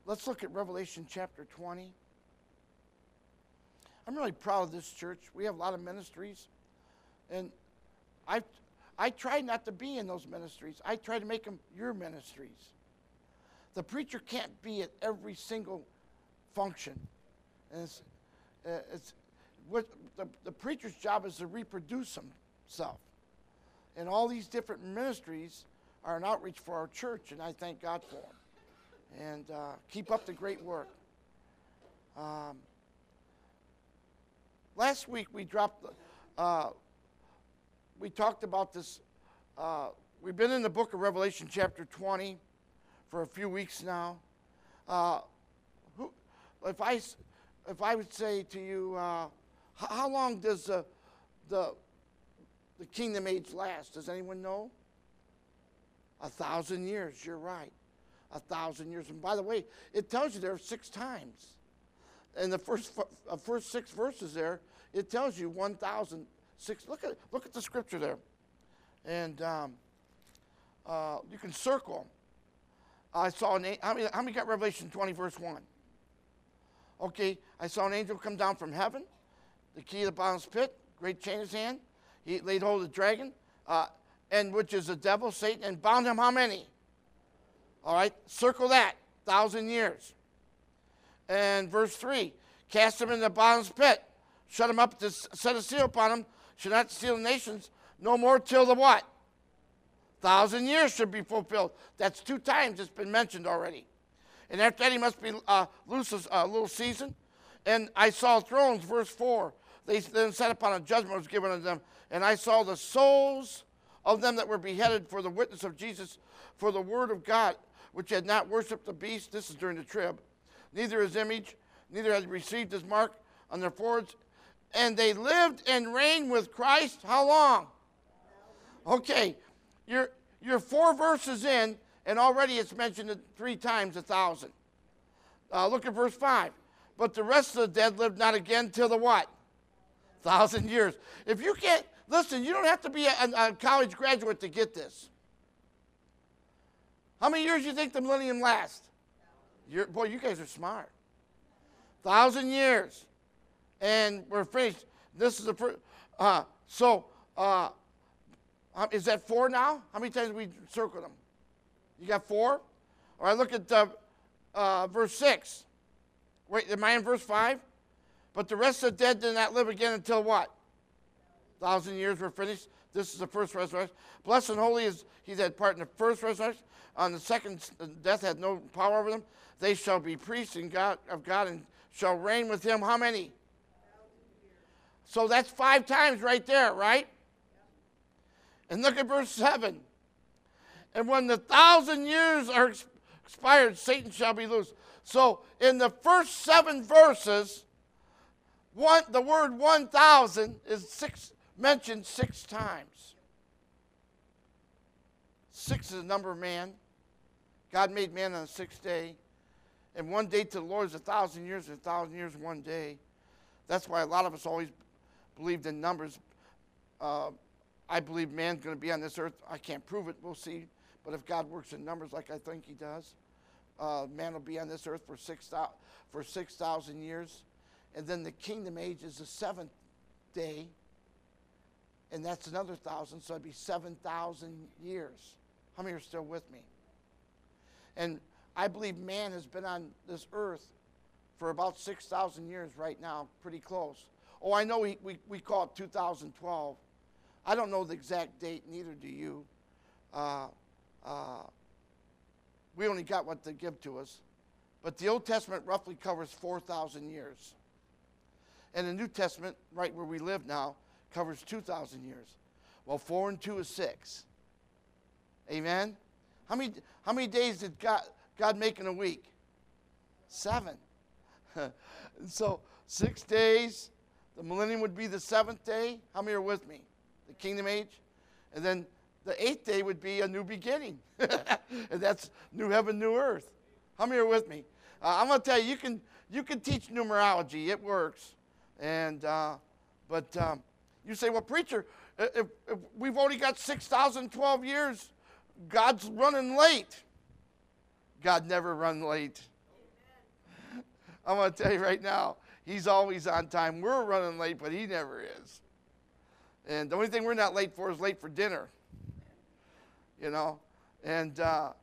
let's look at Revelation chapter 20. I'm really proud of this church. We have a lot of ministries. And I try not to be in those ministries. I try to make them your ministries. The preacher can't be at every single function. And the preacher's job is to reproduce himself. And all these different ministries are an outreach for our church, and I thank God for them. And keep up the great work. Last week we talked about this. We've been in the book of Revelation chapter 20 for a few weeks now. If I would say to you, how long does the kingdom age last? Does anyone know? 1,000 years. You're right. 1,000 years. And by the way, it tells you there are 6 times. In the first 6 verses there, it tells you 1,006. Look at the scripture there, and you can circle. I saw an angel. How many got Revelation 20 verse 1? Okay, I saw an angel come down from heaven, the key of the bottomless pit, great chain in his hand. He laid hold of the dragon, and which is the devil, Satan, and bound him how many? All right, circle that. 1,000 years. And verse 3, cast him in the bottomless pit, shut him up to set a seal upon him, should not steal the nations, no more till the what? 1,000 years should be fulfilled. That's 2 times it's been mentioned already. And after that he must be loose a little season. And I saw thrones, verse 4. They then sat upon a judgment was given unto them. And I saw the souls of them that were beheaded for the witness of Jesus, for the word of God, which had not worshipped the beast. This is during the trib. Neither his image, neither had received his mark on their foreheads. And they lived and reigned with Christ. How long? Okay, you're 4 verses in, and already it's mentioned 3 times 1,000. Look at verse 5. But the rest of the dead lived not again till the what? 1,000 years. If you can't, listen, you don't have to be a college graduate to get this. How many years do you think the millennium lasts? Boy, you guys are smart. 1,000 years. And we're finished. This is the first. Is that 4 now? How many times we circled them? You got 4? All right, look at verse 6. Wait, am I in verse 5? But the rest of the dead did not live again until what? 1,000 years were finished. This is the first resurrection. Blessed and holy is he that part in the first resurrection. On the second, death had no power over them. They shall be priests of God and shall reign with him. How many? So that's 5 times right there, right? And look at verse 7. And when the 1,000 years are expired, Satan shall be loosed. So in the first 7 verses, the word 1,000 is mentioned 6 times. 6 is the number of man. God made man on the 6th day. And 1 day to the Lord is 1,000 years, 1,000 years 1 day. That's why a lot of us always believed in numbers. I believe man's going to be on this earth. I can't prove it. We'll see. But if God works in numbers like I think he does, man will be on this earth for 6,000 years. And then the kingdom age is the 7th day. And that's another 1,000. So it'd be 7,000 years. How many are still with me? And I believe man has been on this earth for about 6,000 years right now, pretty close. Oh, I know we call it 2012. I don't know the exact date, neither do you. We only got what they give to us. But the Old Testament roughly covers 4,000 years. And the New Testament, right where we live now, covers 2,000 years. Well, 4 and 2 is 6. Amen? How many days did God make in a week? 7. So 6 days. The millennium would be the 7th day. How many are with me? The kingdom age. And then the 8th day would be a new beginning. And that's new heaven, new earth. How many are with me? I'm going to tell you, you can teach numerology. It works. And but you say, well, preacher, if we've only got 6,012 years, God's running late. God never runs late. I'm going to tell you right now, he's always on time. We're running late, but he never is. And the only thing we're not late for is late for dinner. You know? And,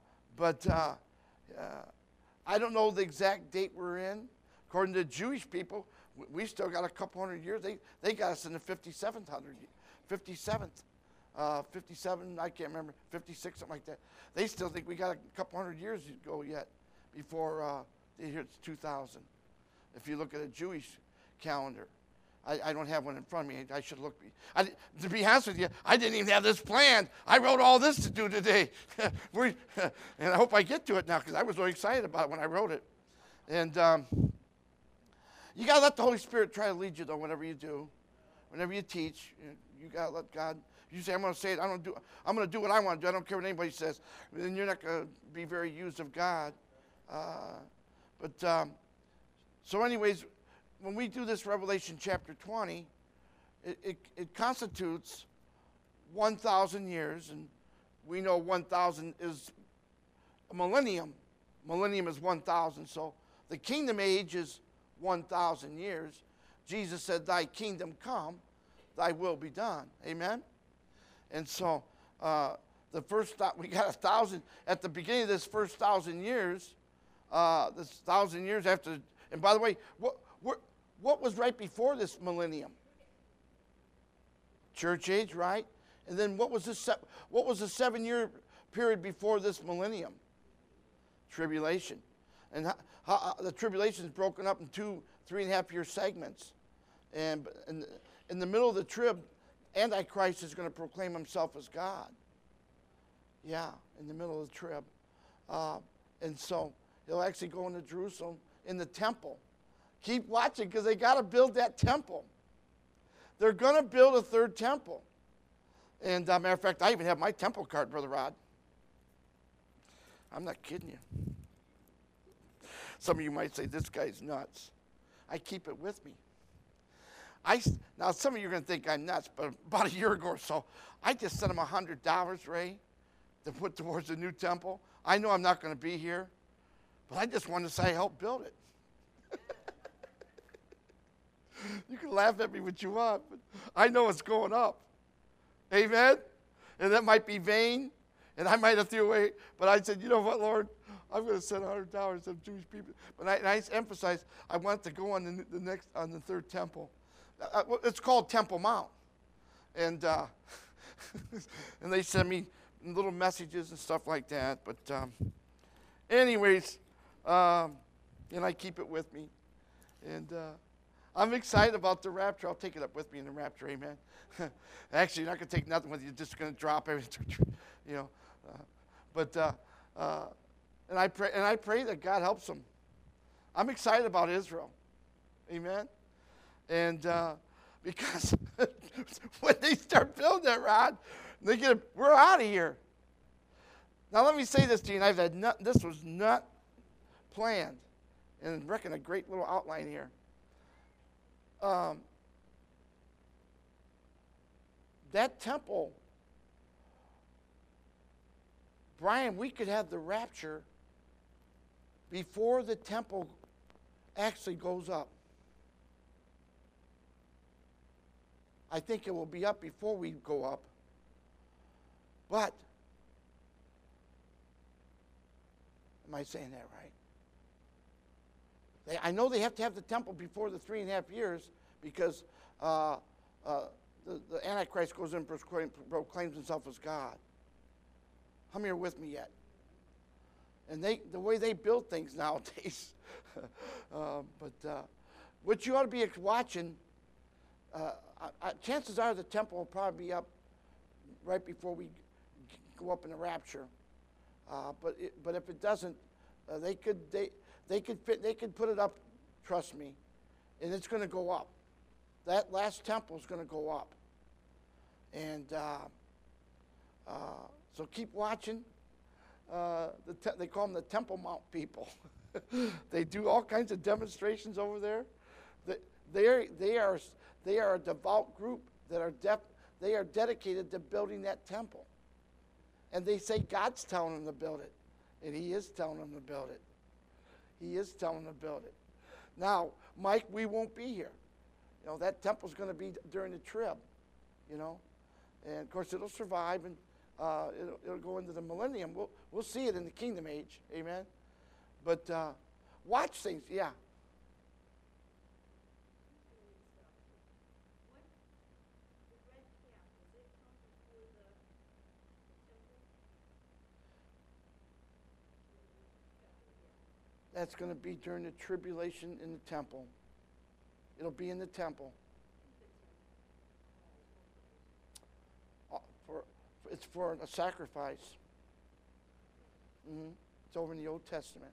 I don't know the exact date we're in. According to Jewish people, we still got a couple hundred years. They got us in the 57th, 57th, 57, I can't remember, 56, something like that. They still think we got a couple hundred years to go yet before it's 2000. If you look at a Jewish calendar. I don't have one in front of me. I should look. To be honest with you, I didn't even have this planned. I wrote all this to do today. And I hope I get to it now because I was really excited about it when I wrote it. And you got to let the Holy Spirit try to lead you, though, whenever you do. Whenever you teach, you got to let God. You say, I'm going to say it. I'm going to do what I want to do. I don't care what anybody says. Then you're not going to be very used of God. So anyways, when we do this Revelation chapter 20, it constitutes 1,000 years, and we know 1,000 is a millennium. Millennium is 1,000, so the kingdom age is 1,000 years. Jesus said, thy kingdom come, thy will be done. Amen? And so the first, we got 1,000, at the beginning of this first 1,000 years, this 1,000 years after, and by the way, what was right before this millennium? Church age, right? And then what was the 7-year period before this millennium? Tribulation. And how the tribulation is broken up into 3.5-year segments. And in the middle of the trib, Antichrist is going to proclaim himself as God. Yeah, in the middle of the trib. And so he'll actually go into Jerusalem in the temple. Keep watching because they got to build that temple. They're going to build a third temple. And matter of fact, I even have my temple card, Brother Rod. I'm not kidding you. Some of you might say, this guy's nuts. I keep it with me. Now, some of you are going to think I'm nuts, but about a year ago or so, I just sent him $100, Ray, to put towards the new temple. I know I'm not going to be here, but I just wanted to say I helped build it. You can laugh at me what you want, but I know it's going up. Amen? And that might be vain, and I might have threw away, but I said, you know what, Lord? I'm going to send $100 to Jewish people. But I emphasize, I want to go on the third temple. It's called Temple Mount. And and they send me little messages and stuff like that. But anyways, and I keep it with me. And I'm excited about the rapture. I'll take it up with me in the rapture, amen. Actually, you're not going to take nothing with you. You're just going to drop everything, you know. And I pray that God helps them. I'm excited about Israel, amen. And because when they start building that, Rod, we're out of here. Now let me say this to you, and this was not planned, and I reckon a great little outline here. That temple, Brian, we could have the rapture before the temple actually goes up. I think it will be up before we go up. But, am I saying that right? I know they have to have the temple before the 3.5 years because the Antichrist goes in and proclaims himself as God. How many are with me yet? And the way they build things nowadays. What you ought to be watching, chances are the temple will probably be up right before we go up in the rapture. But if it doesn't, they could put it up. Trust me, and it's going to go up. That last temple is going to go up, and so keep watching. They call them the Temple Mount people. They do all kinds of demonstrations over there. They are a devout group they are dedicated to building that temple. And they say God's telling them to build it. And he is telling them to build it. He is telling them to build it. Now, Mike, we won't be here. You know, that temple's going to be during the trib, you know. And, of course, it'll survive, and it'll go into the millennium. We'll see it in the kingdom age. Amen. But watch things, yeah. That's going to be during the tribulation in the temple. It'll be in the temple. It's for a sacrifice. It's over in the Old Testament.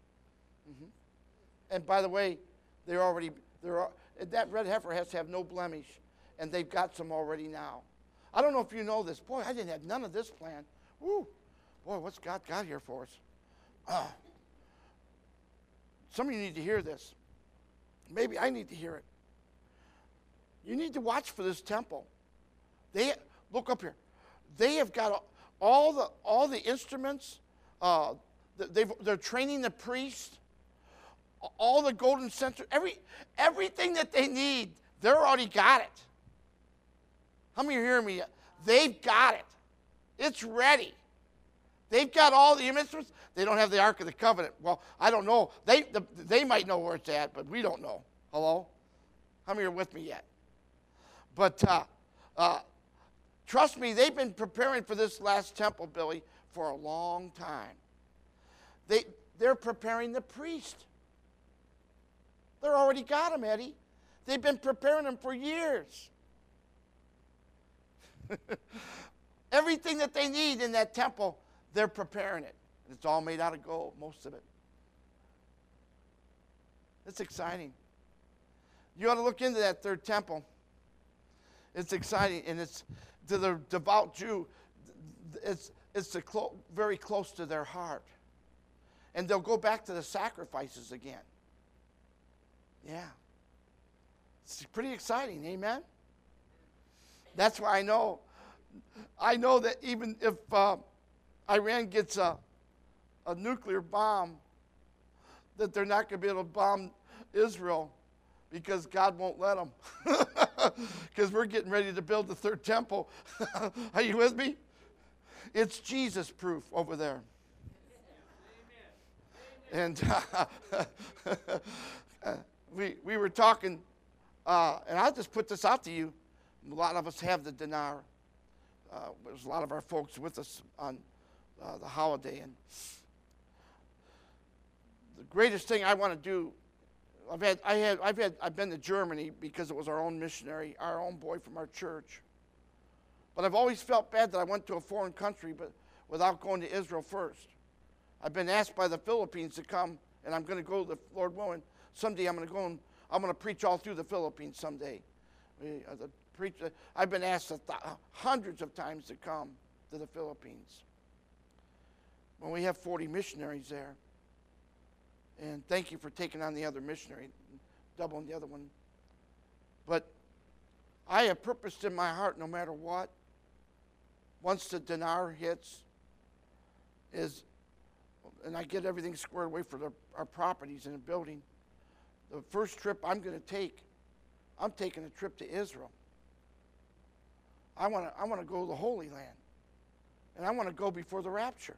And by the way, that red heifer has to have no blemish, and they've got some already now. I don't know if you know this. Boy, I didn't have none of this planned. Woo! Boy, what's God got here for us? Some of you need to hear this. Maybe I need to hear it. You need to watch for this temple. Look up here. They have got all the instruments. They're training the priest. All the golden censer, everything that they need, they're already got it. How many are hearing me? They've got it. It's ready. They've got all the instruments. They don't have the Ark of the Covenant. Well, I don't know. They might know where it's at, but we don't know. Hello? How many are with me yet? But trust me, they've been preparing for this last temple, Billy, for a long time. They're preparing the priest. They're already got them, Eddie. They've been preparing them for years. Everything that they need in that temple, they're preparing it. It's all made out of gold, most of it. It's exciting. You ought to look into that third temple. It's exciting, and it's to the devout Jew, it's very close to their heart. And they'll go back to the sacrifices again. Yeah. It's pretty exciting, amen? That's why I know that even if Iran gets a nuclear bomb, that they're not going to be able to bomb Israel because God won't let them. Because we're getting ready to build the third temple. Are you with me? It's Jesus proof over there. And we were talking, and I'll just put this out to you. A lot of us have the dinar. There's a lot of our folks with us on the holiday, and the greatest thing I want to do. I've been to Germany because it was our own missionary, our own boy from our church. But I've always felt bad that I went to a foreign country, but without going to Israel first. I've been asked by the Philippines to come, and I'm going to go, the Lord willing. Someday I'm going to go and I'm going to preach all through the Philippines someday. I've been asked hundreds of times to come to the Philippines. Well, we have 40 missionaries there. And thank you for taking on the other missionary, doubling the other one. But I have purposed in my heart, no matter what, once the dinar hits, and I get everything squared away for our properties in the building, the first trip I'm going to take, I'm taking a trip to Israel. I want to go to the Holy Land, and I want to go before the rapture.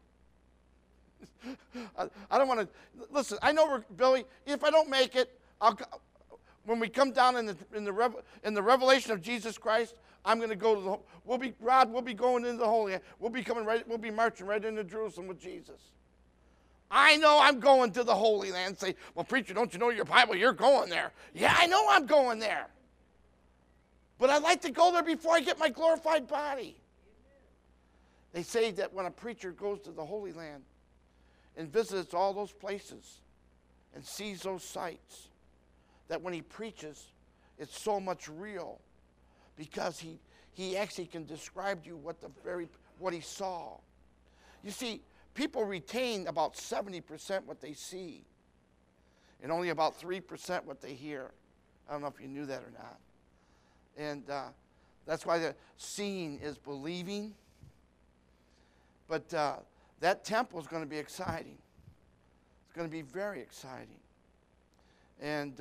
I don't want to listen. I know Billy. If I don't make it, when we come down in the revelation of Jesus Christ, I'm going to go to we'll be going into the Holy Land. We'll be marching right into Jerusalem with Jesus. I know I'm going to the Holy Land. Say, well, preacher, don't you know your Bible? You're going there. Yeah, I know I'm going there. But I'd like to go there before I get my glorified body. They say that when a preacher goes to the Holy Land and visits all those places and sees those sights, that when he preaches, it's so much real because he actually can describe to you what he saw. You see, people retain about 70% what they see and only about 3% what they hear. I don't know if you knew that or not. And that's why the seeing is believing. But that temple is going to be exciting. It's going to be very exciting. And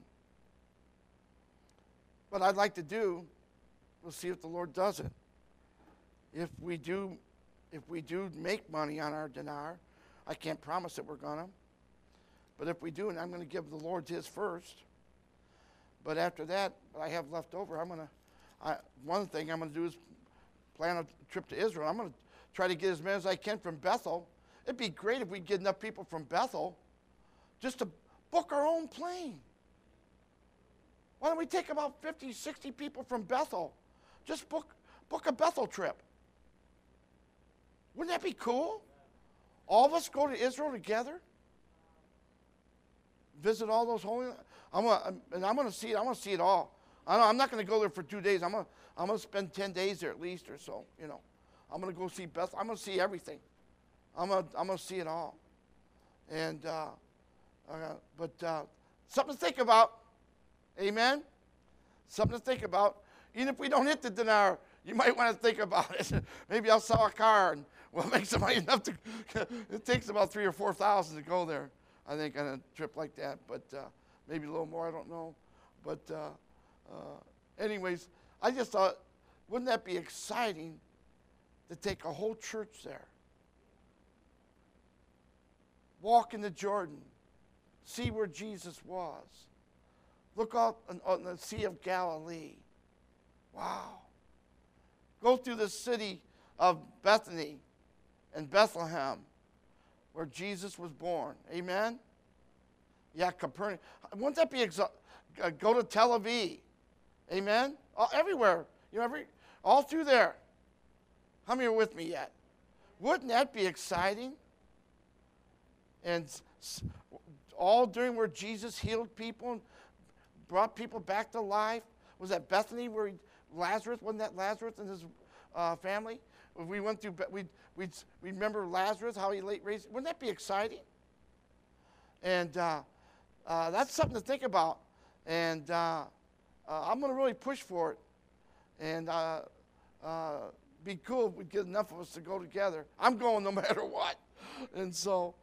what I'd like to do, we'll see if the Lord does it. If we do make money on our dinar, I can't promise that we're gonna. But if we do, and I'm going to give the Lord his first. But after that, what I have left over, one thing I'm going to do is plan a trip to Israel. I'm going to try to get as many as I can from Bethel. It'd be great if we get enough people from Bethel just to book our own plane. Why don't we take about 50, 60 people from Bethel? Just book a Bethel trip. Wouldn't that be cool? All of us go to Israel together. Visit all those holy. I'm gonna see it. I want to see it all. I'm not going to go there for 2 days. I'm gonna spend 10 days there at least or so. You know, I'm gonna go see Bethel. I'm gonna see everything. I'm gonna see it all. And something to think about. Amen. Something to think about. Even if we don't hit the dinar, you might want to think about it. Maybe I'll sell a car and we'll make some money enough to. It takes about 3,000 or 4,000 to go there, I think, on a trip like that. But maybe a little more. I don't know. But anyways, I just thought, wouldn't that be exciting to take a whole church there, walk in the Jordan, see where Jesus was, look up on the Sea of Galilee. Wow. Go through the city of Bethany and Bethlehem, where Jesus was born. Amen? Yeah, Capernaum. Wouldn't that be go to Tel Aviv? Amen? Everywhere. You know, all through there. How many are with me yet? Wouldn't that be exciting? And all during where Jesus healed people and brought people back to life. Was that Bethany where Lazarus, wasn't that Lazarus and his family? We went through, we remember Lazarus, how he raised. Wouldn't that be exciting? And that's something to think about. And I'm going to really push for it. And be cool if we get enough of us to go together. I'm going no matter what. And so,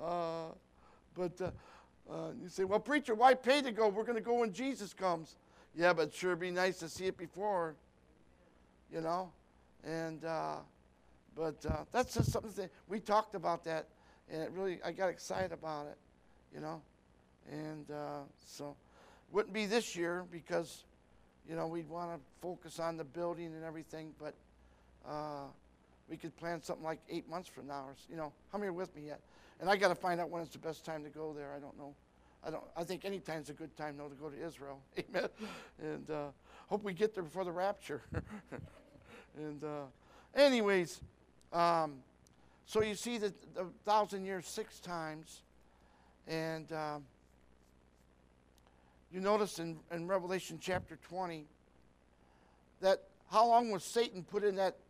you say, well, preacher, why pay to go? We're going to go when Jesus comes. Yeah, but sure be nice to see it before, you know. And that's just something that we talked about that, and I got excited about it, you know. And so, wouldn't be this year because, you know, we'd want to focus on the building and everything, but we could plan something like 8 months from now, or, you know. How many are with me yet? And I got to find out when it's the best time to go there. I don't know. I think any time's a good time, though, to go to Israel. Amen. And hope we get there before the rapture. And anyways, so you see the 1,000 years 6 times. And you notice in Revelation chapter 20 that how long was Satan put in that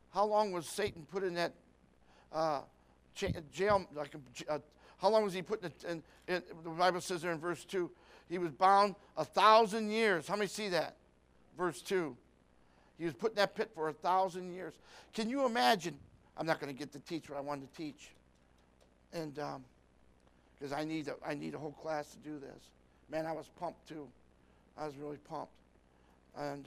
jail? How long was he put in the Bible says there in verse 2, he was bound 1,000 years. How many see that? Verse 2. He was put in that pit for 1,000 years. Can you imagine? I'm not going to get to teach what I wanted to teach. And because I need a whole class to do this. Man, I was pumped too. I was really pumped. And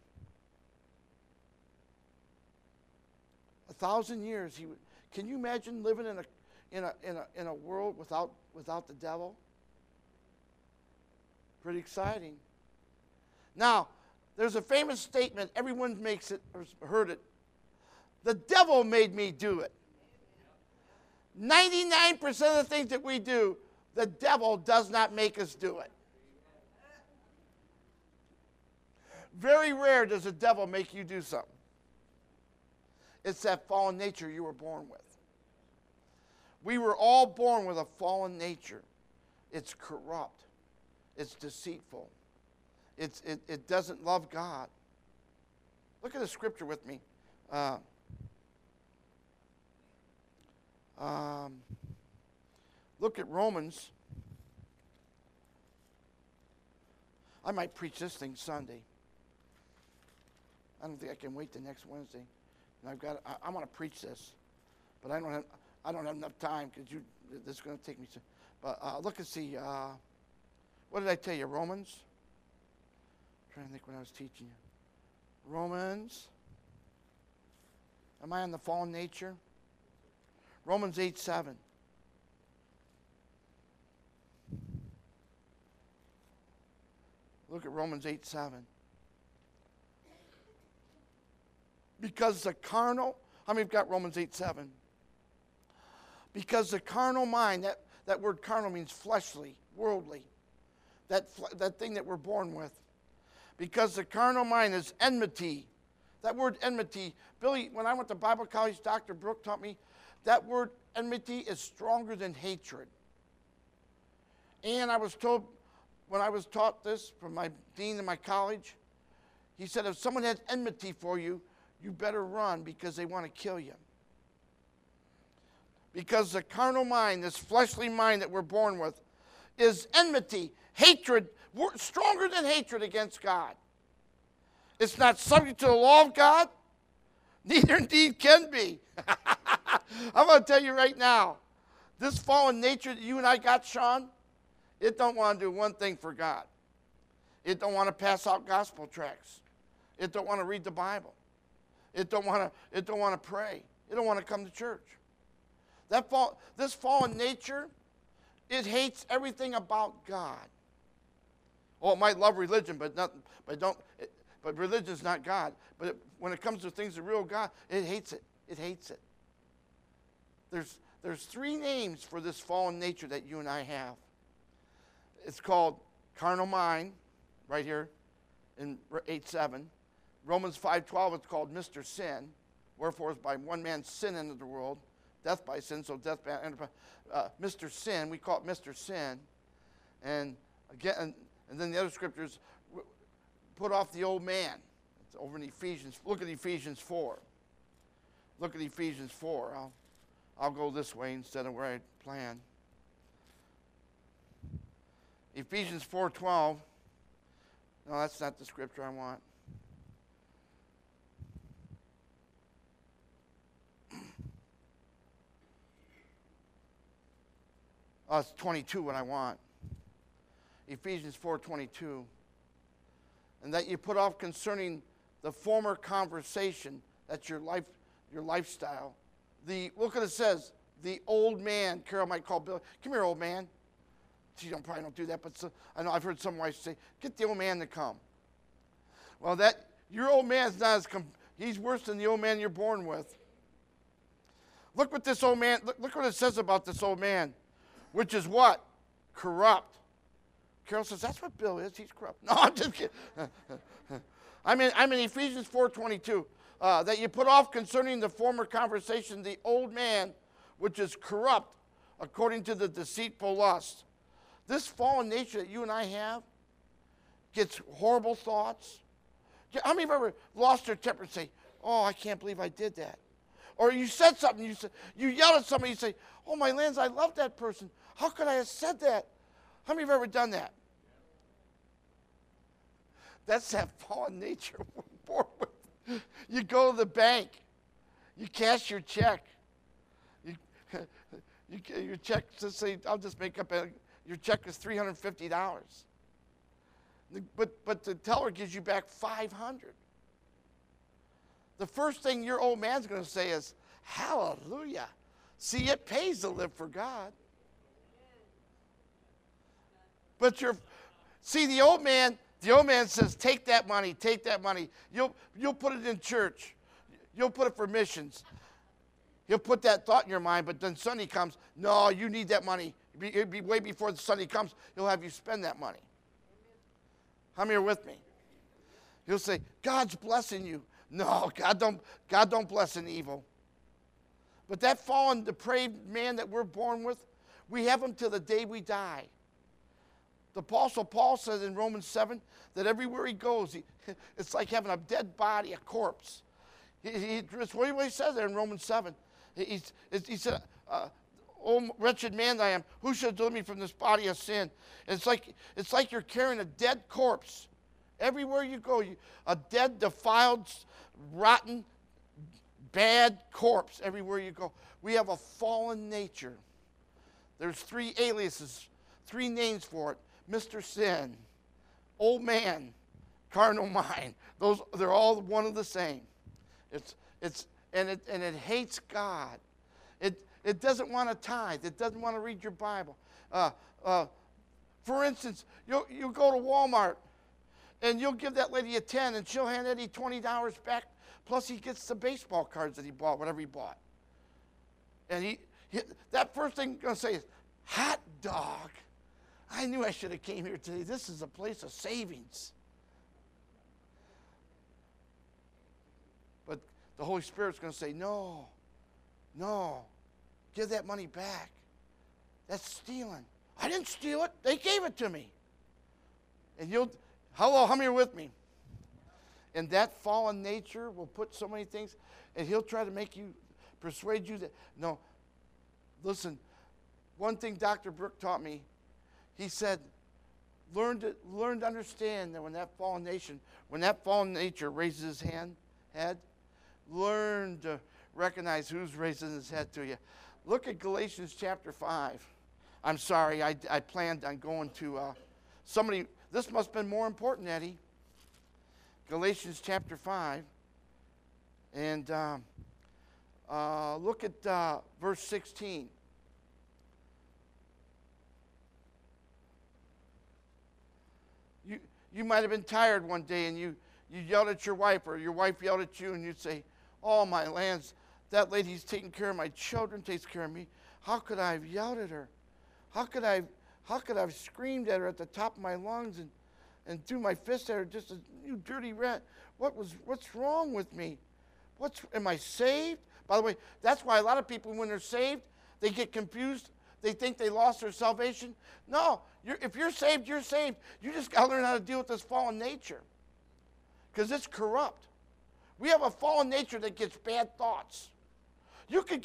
1,000 years. Can you imagine living in a world without the devil? Pretty exciting. Now, there's a famous statement, everyone makes it or heard it. The devil made me do it. 99% of the things that we do, the devil does not make us do it. Very rare does the devil make you do something. It's that fallen nature you were born with. We were all born with a fallen nature. It's corrupt. It's deceitful. It doesn't love God. Look at the scripture with me. Look at Romans. I might preach this thing Sunday. I don't think I can wait till next Wednesday. And I want to preach this, but I don't have enough time because this is going to take me. But look and see. What did I tell you? Romans? I'm trying to think when I was teaching you. Romans. Am I on the fallen nature? Romans 8:7. Look at Romans 8:7. Because the carnal, how many have got Romans 8:7? Because the carnal mind, that word carnal means fleshly, worldly. That thing that we're born with. Because the carnal mind is enmity. That word enmity, Billy, when I went to Bible college, Dr. Brooke taught me, that word enmity is stronger than hatred. And I was told, when I was taught this from my dean in my college, he said, if someone has enmity for you, you better run because they want to kill you. Because the carnal mind, this fleshly mind that we're born with, is enmity, hatred, stronger than hatred against God. It's not subject to the law of God, neither indeed can be. I'm going to tell you right now, this fallen nature that you and I got, Sean, it don't want to do one thing for God. It don't want to pass out gospel tracts. It don't want to read the Bible. It don't want to pray. It don't want to come to church. This fallen nature, it hates everything about God. Well, it might love religion, but religion's not God. But when it comes to things of real God, it hates it. It hates it. There's three names for this fallen nature that you and I have. It's called carnal mind, right here in 8:7. Romans 5:12, it's called Mr. Sin. Wherefore is by one man's sin into the world, death by sin, so death by Mr. Sin. We call it Mr. Sin. And again, and then the other scriptures, put off the old man. It's over in Ephesians. Look at Ephesians 4. Look at Ephesians 4. I'll go this way instead of where I planned. Ephesians 4:12. No, that's not the scripture I want. Oh, it's 22 what I want. Ephesians 4:22. And that you put off concerning the former conversation, that's your lifestyle. Look what it says, the old man. Carol might call Bill, come here, old man. She probably don't do that, but I know I've heard some wives say, get the old man to come. Well, your old man's not he's worse than the old man you're born with. Look what this old man, look what it says about this old man, which is what? Corrupt. Carol says, that's what Bill is. He's corrupt. No, I'm just kidding. I'm in Ephesians 4:22. That you put off concerning the former conversation the old man, which is corrupt according to the deceitful lust. This fallen nature that you and I have gets horrible thoughts. How many have ever lost their temper and say, oh, I can't believe I did that? Or you said something, you yell at somebody, you say, oh, my lands, I love that person. How could I have said that? How many have ever done that? That's that fallen nature we're born with. You go to the bank. You cash your check. Your check, let's say, I'll just make up, your check is $350. But the teller gives you back $500. The first thing your old man's going to say is, hallelujah. See, it pays to live for God. But the old man says, take that money, take that money. You'll put it in church. You'll put it for missions. He'll put that thought in your mind, but then Sunday comes, no, you need that money. It'll be way before the Sunday comes, he'll have you spend that money. How many are with me? He'll say, God's blessing you. No, God don't bless an evil. But that fallen, depraved man that we're born with, we have him till the day we die. The Apostle Paul says in Romans 7 that everywhere he goes, it's like having a dead body, a corpse. It's what he says there in Romans 7. He said, oh, wretched man that I am, who shall deliver me from this body of sin? And it's like you're carrying a dead corpse. Everywhere you go, a dead, defiled, rotten, bad corpse everywhere you go. We have a fallen nature. There's three aliases, three names for it. Mr. Sin, old man, carnal mind. They're all one and the same. And it hates God. It doesn't want to tithe. It doesn't want to read your Bible. For instance, you'll go to Walmart and you'll give that lady a 10 and she'll hand Eddie $20 back, plus he gets the baseball cards that he bought, whatever he bought. And that first thing he's going to say is, hot dog. I knew I should have came here today. This is a place of savings. But the Holy Spirit's going to say, no, give that money back. That's stealing. I didn't steal it. They gave it to me. And hello, how many are with me? And that fallen nature will put so many things, and he'll try to persuade you that, no, listen, one thing Dr. Brooke taught me, he said, learn to understand that when that fallen nature raises his head, learn to recognize who's raising his head to you. Look at Galatians chapter 5. I'm sorry, I planned on going to somebody. This must have been more important, Eddie. Galatians chapter 5. And look at verse 16. You might have been tired one day and you yelled at your wife, or your wife yelled at you, and you'd say, oh, my lands, that lady's taking care of my children, takes care of me. How could I have yelled at her? How could I have screamed at her at the top of my lungs and threw my fist at her, just a you dirty rat? What's wrong with me? Am I saved? By the way, that's why a lot of people, when they're saved, they get confused. They think they lost their salvation. No, if you're saved, you're saved. You just got to learn how to deal with this fallen nature, because it's corrupt. We have a fallen nature that gets bad thoughts. You could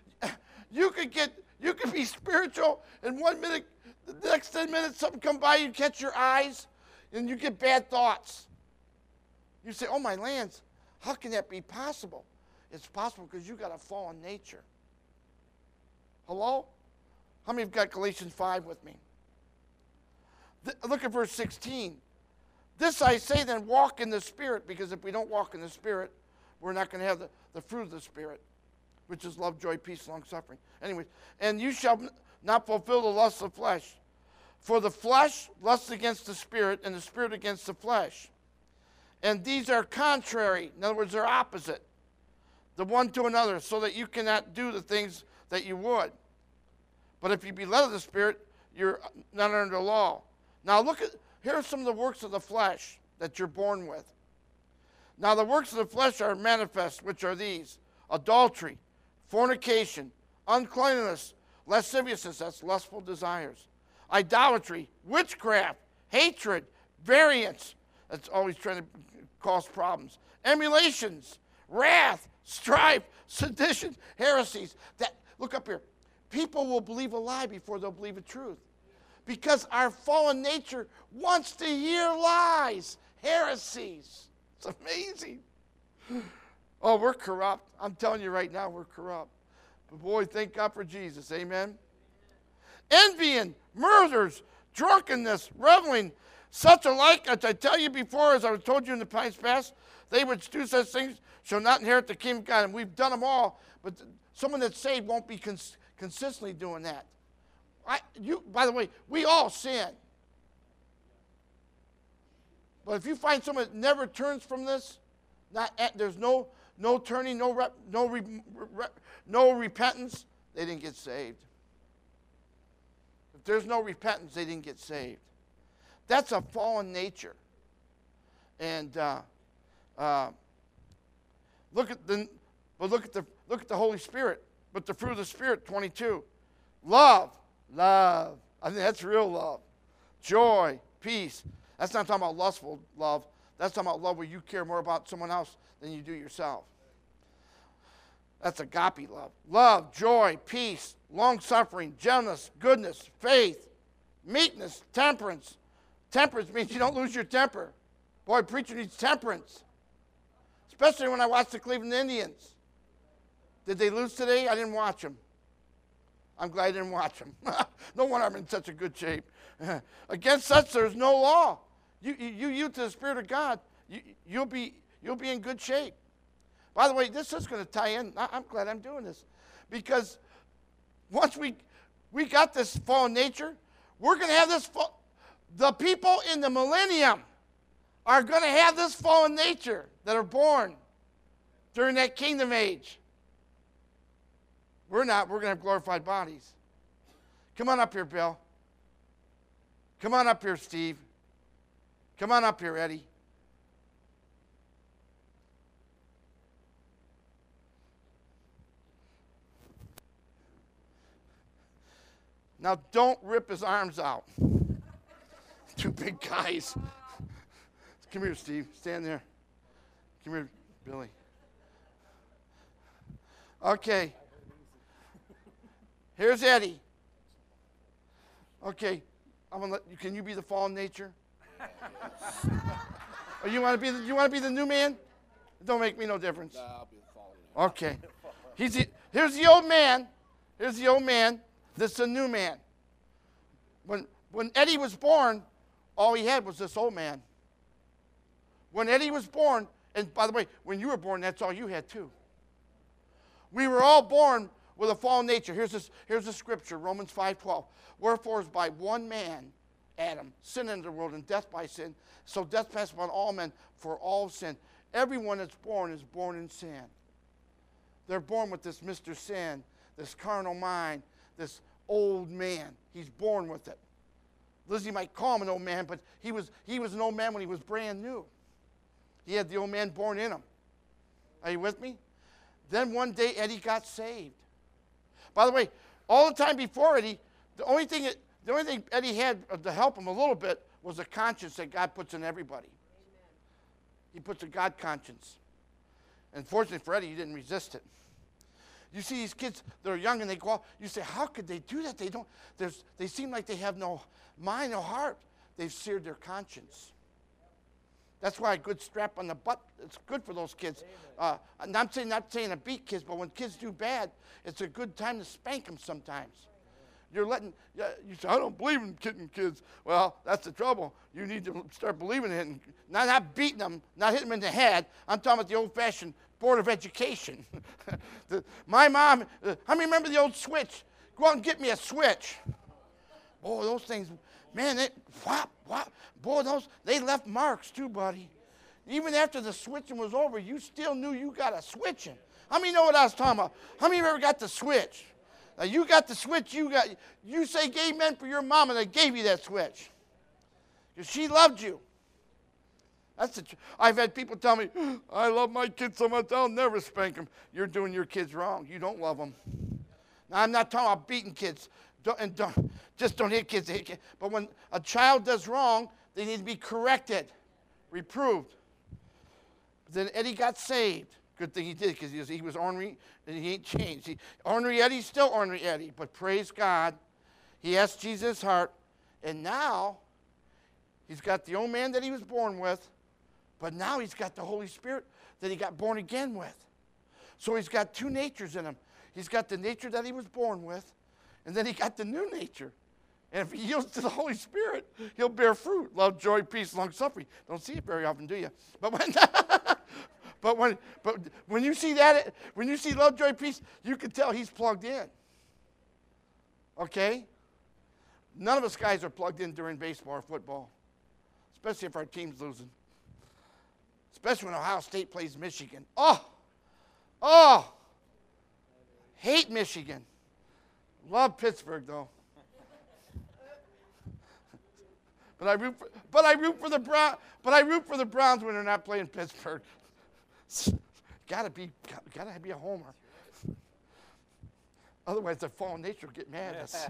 be spiritual, and 1 minute, the next 10 minutes, something come by, you catch your eyes, and you get bad thoughts. You say, oh, my lands, how can that be possible? It's possible because you got a fallen nature. Hello? How many have got Galatians 5 with me? Look at verse 16. This I say then, walk in the Spirit, because if we don't walk in the Spirit, we're not going to have the fruit of the Spirit, which is love, joy, peace, long-suffering. Anyways, and you shall not fulfill the lust of the flesh. For the flesh lusts against the Spirit, and the Spirit against the flesh. And these are contrary. In other words, they're opposite, the one to another, so that you cannot do the things that you would. But if you be led of the Spirit, you're not under the law. Now here are some of the works of the flesh that you're born with. Now the works of the flesh are manifest, which are these: adultery, fornication, uncleanness, lasciviousness, that's lustful desires, idolatry, witchcraft, hatred, variance, that's always trying to cause problems, emulations, wrath, strife, sedition, heresies. Look up here. People will believe a lie before they'll believe a truth, because our fallen nature wants to hear lies, heresies. It's amazing. Oh, we're corrupt. I'm telling you right now, we're corrupt. But boy, thank God for Jesus. Amen. Envying, murders, drunkenness, reveling, such alike, as I tell you before, as I told you in the times past, they which do such things shall not inherit the kingdom of God. And we've done them all, but someone that's saved won't be consistently doing that. By the way, we all sin. But if you find someone that never turns from this, there's no turning, no repentance, they didn't get saved. If there's no repentance, they didn't get saved. That's a fallen nature. And look at the Holy Spirit. But the fruit of the Spirit, 22, love. I think that's real love. Joy, peace. That's not talking about lustful love. That's talking about love where you care more about someone else than you do yourself. That's agape love. Love, joy, peace, long-suffering, gentleness, goodness, faith, meekness, temperance. Temperance means you don't lose your temper. Boy, preacher needs temperance. Especially when I watch the Cleveland Indians. Did they lose today? I didn't watch them. I'm glad I didn't watch them. No wonder I'm in such a good shape. Against such there's no law. You yield to the Spirit of God, you'll be in good shape. By the way, this is going to tie in. I'm glad I'm doing this. Because once we got this fallen nature, we're going to have this. The people in the millennium are going to have this fallen nature that are born during that kingdom age. We're not. We're going to have glorified bodies. Come on up here, Bill. Come on up here, Steve. Come on up here, Eddie. Now, don't rip his arms out. Two big guys. Come here, Steve. Stand there. Come here, Billy. Okay. Here's Eddie. Okay. I'm gonna let you. Can you be the fallen nature? Or you want to be the new man? It don't make me no difference. Nah, I'll be the fallen. Okay. Here's the old man. Here's the old man. This is a new man. When Eddie was born, all he had was this old man. When Eddie was born, and by the way, when you were born, that's all you had too. We were all born with a fallen nature. Here's the scripture, Romans 5:12. Wherefore is by one man, Adam, sin entered the world, and death by sin. So death passed upon all men, for all sin. Everyone that's born is born in sin. They're born with this Mr. Sin, this carnal mind, this old man. He's born with it. Lizzie might call him an old man, but he was an old man when he was brand new. He had the old man born in him. Are you with me? Then one day Eddie got saved. By the way, all the time before Eddie, the only thing Eddie had to help him a little bit was a conscience that God puts in everybody. Amen. He puts a God conscience. And fortunately for Eddie, he didn't resist it. You see these kids, they're young and they go out. You say, how could they do that? They seem like they have no mind, no heart. They've seared their conscience. That's why a good strap on the butt, it's good for those kids. I'm not saying to beat kids, but when kids do bad, it's a good time to spank them sometimes. You say, I don't believe in hitting kids. Well, that's the trouble. You need to start believing it. And not beating them, not hitting them in the head. I'm talking about the old-fashioned Board of Education. My mom, how many remember the old switch? Go out and get me a switch. Boy, those things, man, whop. Boy, they left marks too, buddy. Even after the switching was over, you still knew you got a switching. How many know what I was talking about? How many of you ever got the switch? Now, you got the switch, you say amen for your mom, and they gave you that switch. Because she loved you. I've had people tell me, I love my kids so much, I'll never spank them. You're doing your kids wrong. You don't love them. Now, I'm not talking about beating kids. Just don't hit kids. But when a child does wrong, they need to be corrected, reproved. But then Eddie got saved. Good thing he did, because he was ornery and he ain't changed. Ornery Eddie's still ornery Eddie, but praise God, he asked Jesus in his heart, and now he's got the old man that he was born with, but now he's got the Holy Spirit that he got born again with. So he's got two natures in him. He's got the nature that he was born with, and then he got the new nature. And if he yields to the Holy Spirit, he'll bear fruit. Love, joy, peace, long-suffering. Don't see it very often, do you? But when you see that, when you see love, joy, peace, you can tell he's plugged in. Okay? None of us guys are plugged in during baseball or football, especially if our team's losing. Especially when Ohio State plays Michigan. Oh! Hate Michigan. Love Pittsburgh, though. But I root for the Browns when they're not playing Pittsburgh. Gotta be a homer. Otherwise, the fallen nature will get mad at us.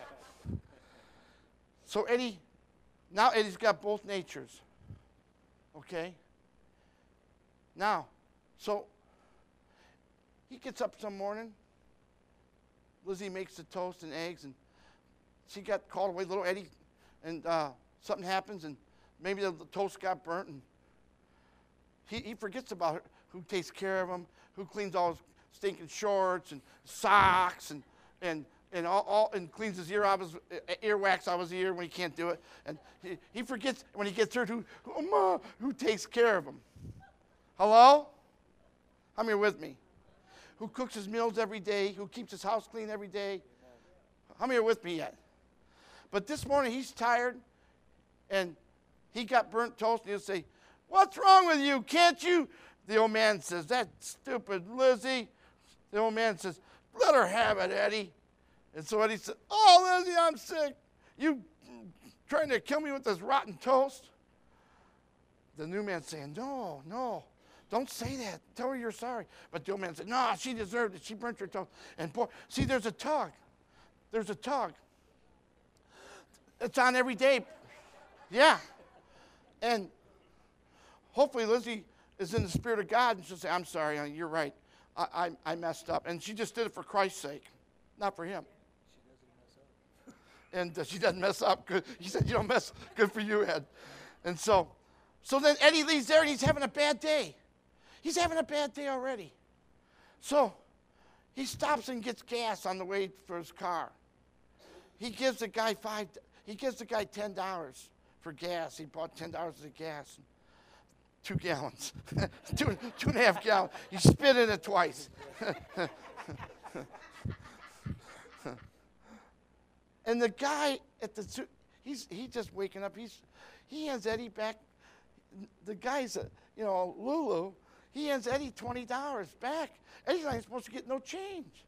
So now Eddie's got both natures. Okay? Now, so he gets up some morning. Lizzie makes the toast and eggs, and she got called away, little Eddie, and something happens, and maybe the toast got burnt, and he forgets about who takes care of him, who cleans all his stinking shorts and socks and and cleans his ear out of his earwax out of his ear when he can't do it. And he forgets when he gets hurt who takes care of him. Hello? How many are with me? Who cooks his meals every day? Who keeps his house clean every day? How many are with me yet? But this morning he's tired, and he got burnt toast, and he'll say, "What's wrong with you? Can't you?" The old man says, "That stupid Lizzie." The old man says, "Let her have it, Eddie." And so Eddie said, "Oh, Lizzie, I'm sick. You trying to kill me with this rotten toast?" The new man's saying, "No, no, don't say that. Tell her you're sorry." But the old man said, "No, she deserved it. She burnt her toast." And boy, see, there's a tug. There's a tug. It's on every day. Yeah. And hopefully Lizzie is in the Spirit of God, and she'll say, "I'm sorry, honey, you're right. I messed up." And she just did it for Christ's sake, not for him. And she doesn't mess up. Good. He said, "You don't mess. Good for you, Ed." And so then Eddie leaves there, and he's having a bad day. He's having a bad day already. So he stops and gets gas on the way for his car. He gives the guy $10 for gas. He bought $10 of gas. 2 gallons. two and a half gallons. He spit in it twice. And the guy at he's just waking up. He hands Eddie back. The guy's Lulu. He hands Eddie $20 back. Eddie's not supposed to get no change.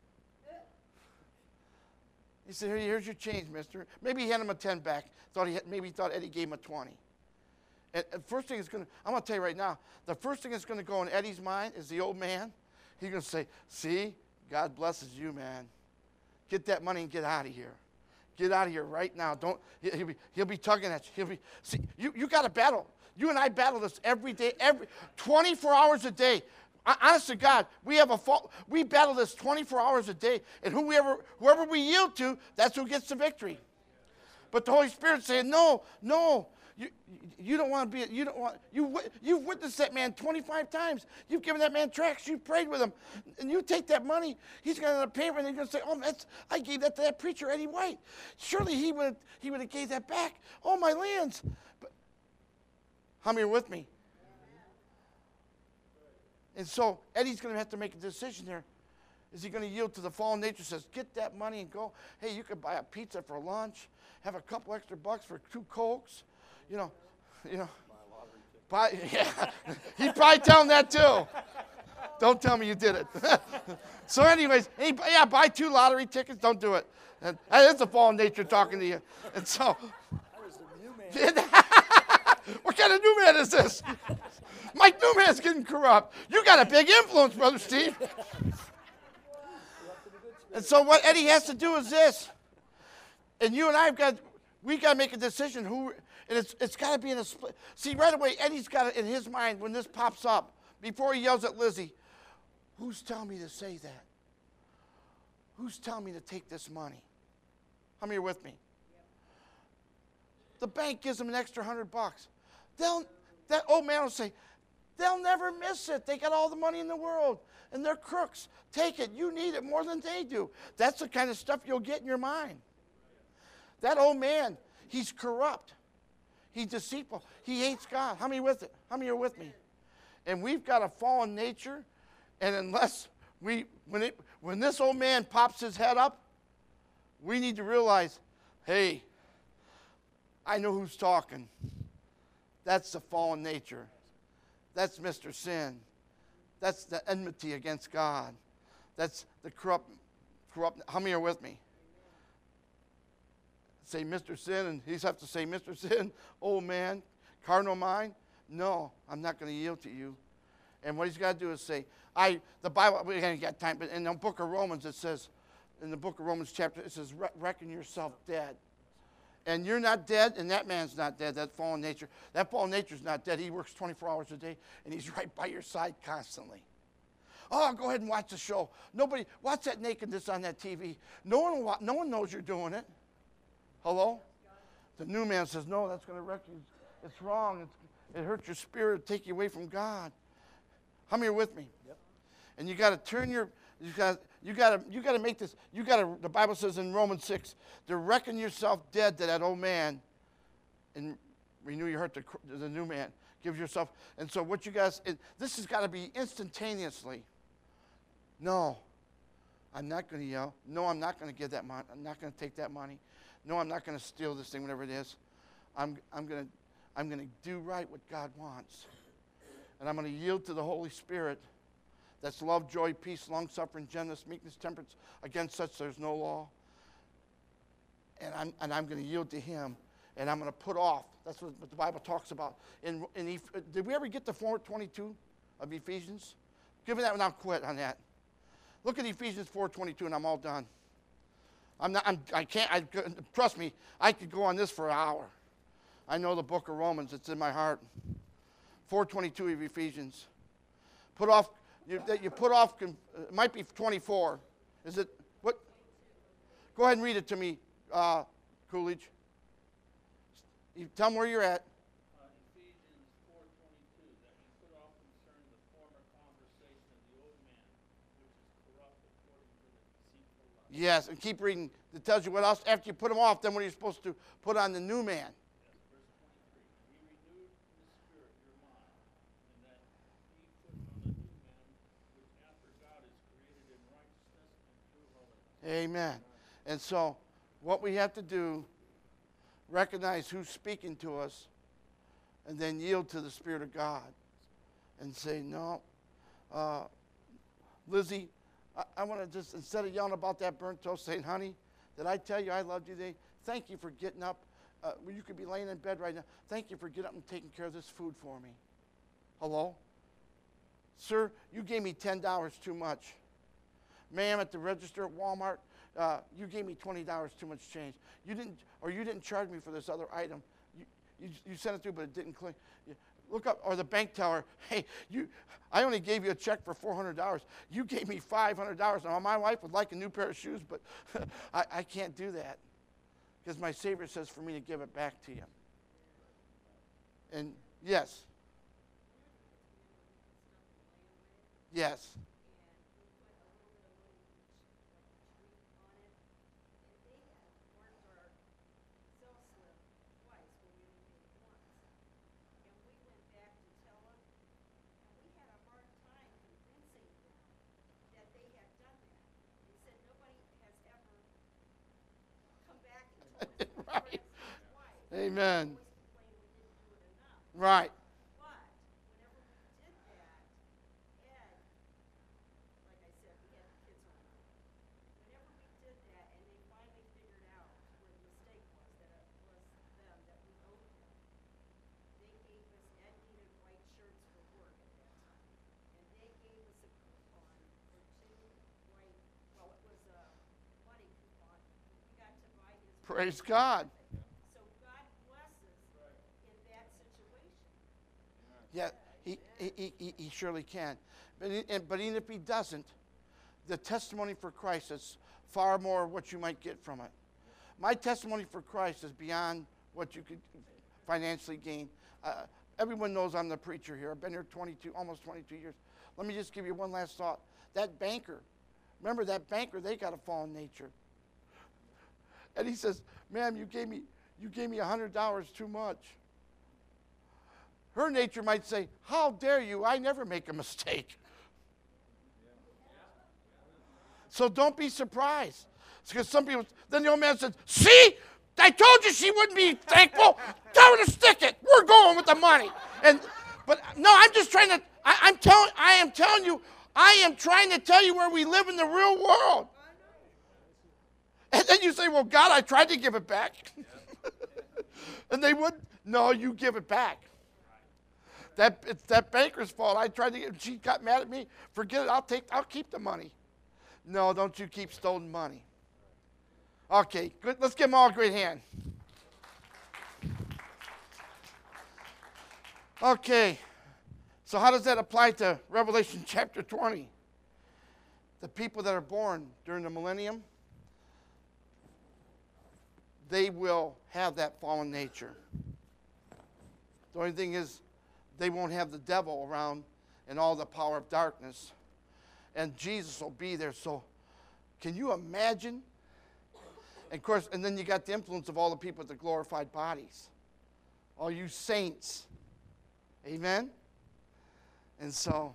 He said, "Here's your change, mister." Maybe he handed him a 10 back. Maybe he thought Eddie gave him a 20. And first thing I'm going to tell you right now, the first thing that's going to go in Eddie's mind is the old man. He's going to say, "See, God blesses you, man. Get that money and get out of here. Get out of here right now. Don't." He'll be tugging at you. See, you got to battle. You and I battle this every day, 24 hours a day. Honest to God, we battle this 24 hours a day, and whoever we yield to, that's who gets the victory. But the Holy Spirit's saying, "No, you don't want to be. You've witnessed that man 25 times. You've given that man tracts. You've prayed with him, and you take that money. He's going to end up paying for it, and he's going to say, 'Oh, I gave that to that preacher Eddie White. Surely he would have gave that back. Oh, my lands.'" But how many are with me? And so Eddie's going to have to make a decision here. Is he going to yield to the fallen nature? Says, "Get that money and go. Hey, you could buy a pizza for lunch, have a couple extra bucks for 2 Cokes, Yeah, he'd probably tell him that too. Don't tell me you did it. So, anyways, buy 2 lottery tickets. Don't do it. And that's the fallen nature talking to you. And so, That was the new man. what kind of new man is this? Mike Newman's getting corrupt. You got a big influence, Brother Steve. And so what Eddie has to do is this. And you and I we got to make a decision and it's got to be in a split. See, right away, Eddie's got it in his mind when this pops up, before he yells at Lizzie, "Who's telling me to say that? Who's telling me to take this money?" How many are with me? Yep. The bank gives him an extra $100. That old man will say, "They'll never miss it. They got all the money in the world, and they're crooks. Take it. You need it more than they do." That's the kind of stuff you'll get in your mind. That old man, he's corrupt. He's deceitful. He hates God. How many with it? How many are with me? And we've got a fallen nature, and unless when this old man pops his head up, we need to realize, hey, I know who's talking. That's the fallen nature. That's Mr. Sin. That's the enmity against God. That's the corrupt. How many are with me? Say Mr. Sin, and he's have to say, "Mr. Sin, old man, carnal mind, no, I'm not going to yield to you." And what he's got to do is say, the Bible, we ain't got time, but in the book of Romans it says, in the book of Romans chapter, it says, "Reckon yourself dead." And you're not dead, and that man's not dead, that fallen nature. That fallen nature's not dead. He works 24 hours a day, and he's right by your side constantly. "Oh, go ahead and watch the show. Nobody, watch that nakedness on that TV. No one knows you're doing it." Hello? The new man says, "No, that's going to wreck you. It's wrong. It hurts your spirit, take you away from God." How many are with me? Yep. And you got to turn your You gotta make this. The Bible says in Romans 6, to reckon yourself dead to that old man, and renew your heart to the new man. Give yourself. And so what you guys, this has got to be instantaneously. No, I'm not going to yell. No, I'm not going to give that money. I'm not going to take that money. No, I'm not going to steal this thing, whatever it is. I'm going to do right what God wants. And I'm going to yield to the Holy Spirit. That's love, joy, peace, long-suffering, gentleness, meekness, temperance. Against such there's no law. And I'm going to yield to Him. And I'm going to put off. That's what the Bible talks about. Did we ever get to 4:22 of Ephesians? Give me that and I'll quit on that. Look at Ephesians 4:22 and I'm all done. Trust me, I could go on this for an hour. I know the book of Romans. It's in my heart. 4:22 of Ephesians. Put off, you put off, it might be 24. Is it, what? Go ahead and read it to me, Coolidge. You tell them where you're at. Ephesians 4:22, that you put off concerning the former conversation of the old man, which is corrupt according to the deceitful lust. Yes, and keep reading. It tells you what else. After you put them off, then what are you supposed to put on the new man? Verse 23, be renewed in the spirit your mind, and that ye put on the new man, which after God is created in righteousness and true holiness. Amen. And so what we have to do, recognize who's speaking to us, and then yield to the Spirit of God and say, no, Lizzie, I want to just, instead of yelling about that burnt toast, saying, honey, did I tell you I loved you today? Thank you for getting up. You could be laying in bed right now. Thank you for getting up and taking care of this food for me. Hello? Sir, you gave me $10 too much. Ma'am, at the register at Walmart, you gave me $20 too much change. You didn't charge me for this other item. You sent it through, but it didn't click. Look up, or the bank teller, hey, I only gave you a check for $400. You gave me $500. Now, my wife would like a new pair of shoes, but I can't do that because my Savior says for me to give it back to you. And yes. Yes. Right. Amen. Right. But whenever we did that, Ed, like I said, we had the kids around. Whenever we did that, and they finally figured out where the mistake was, that it was them, that we owed them, they gave us, Ed needed white shirts for work at that time, and they gave us a coupon for 2 white, well, it was a money coupon. We got to buy his. Praise God. So God blesses in that situation. Yeah, he surely can. But even if he doesn't, the testimony for Christ is far more what you might get from it. My testimony for Christ is beyond what you could financially gain. Everyone knows I'm the preacher here. I've been here almost 22 years. Let me just give you one last thought. That banker, remember that banker, they got a fallen nature. And he says, ma'am, you gave me $100 too much. Her nature might say, how dare you? I never make a mistake. So don't be surprised. Because some people, then the old man said, see, I told you she wouldn't be thankful. Tell her to stick it. We're going with the money. But no, I'm just trying to, I am telling you, I am trying to tell you where we live in the real world. And then you say, well, God, I tried to give it back. And they wouldn't. No, you give it back. It's that banker's fault. I tried to she got mad at me. Forget it. I'll keep the money. No, don't you keep stolen money. Okay, good. Let's give them all a great hand. Okay. So how does that apply to Revelation chapter 20? The people that are born during the millennium, they will have that fallen nature. The only thing is, they won't have the devil around and all the power of darkness. and Jesus will be there. So can you imagine? And of course, and then you got the influence of all the people with the glorified bodies. All you saints. Amen? And so,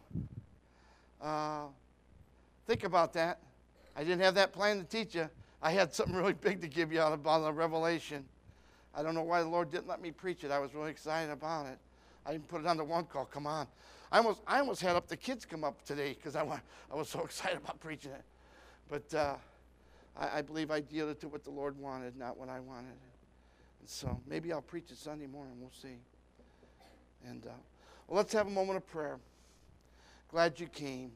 think about that. I didn't have that plan to teach you. I had something really big to give you out about the Revelation. I don't know why the Lord didn't let me preach it. I was really excited about it. I didn't put it on the one call. Come on. I almost had up the kids come up today because I was so excited about preaching it. But I believe I yielded to what the Lord wanted, not what I wanted. And so maybe I'll preach it Sunday morning. We'll see. And well, let's have a moment of prayer. Glad you came.